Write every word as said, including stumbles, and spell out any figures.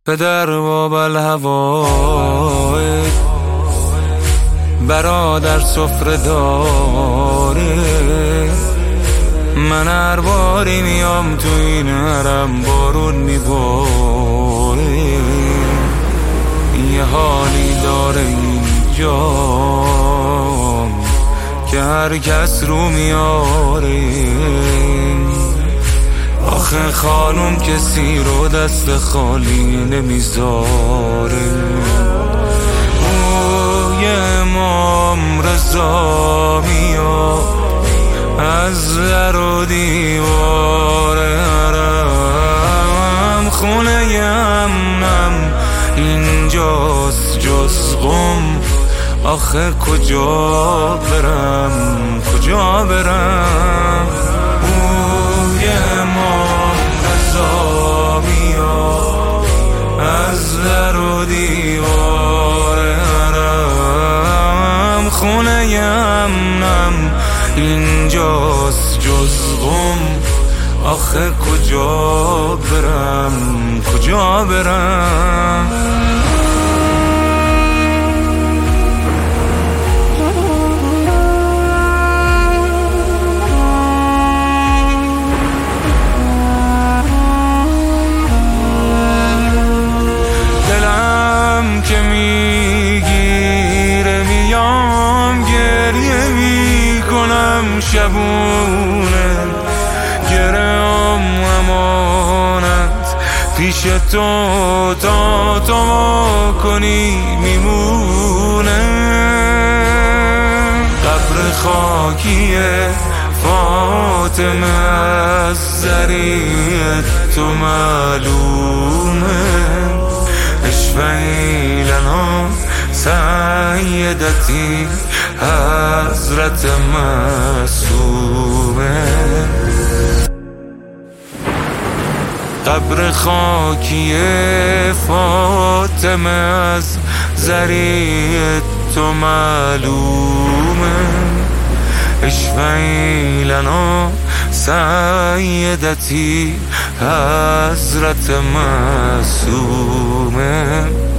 به درباب الهوای برادر سفره داره. من هر باری میام تو این حرم بارون میباره. یه حالی داره اینجا که هر کس رو میاره. آخه خانوم کسی رو دست خالی نمیذاره. او یه امام رضا میاد از در و دیوار حرم. خونه امنم اینجاست جز غم. آخه کجا برم کجا برم. او یه امام رضا میاد از در و دیوار حرم. خونه امنم اینجاست جز غم. آخه کجا برم کجا برم. دلم که میگیره میام گریه میکنم شبونه. گرم امانت پیش تو تا تو ما کنی میمونه. قبر خاکیه فاطمه از ذریعه تو معلومه. اشفعی لنا سیدتی حضرت معصومه. قبر خاکی فاطمه از ذریعه تو معلومه. اشفعی لنا سیدتی حضرت معصومه.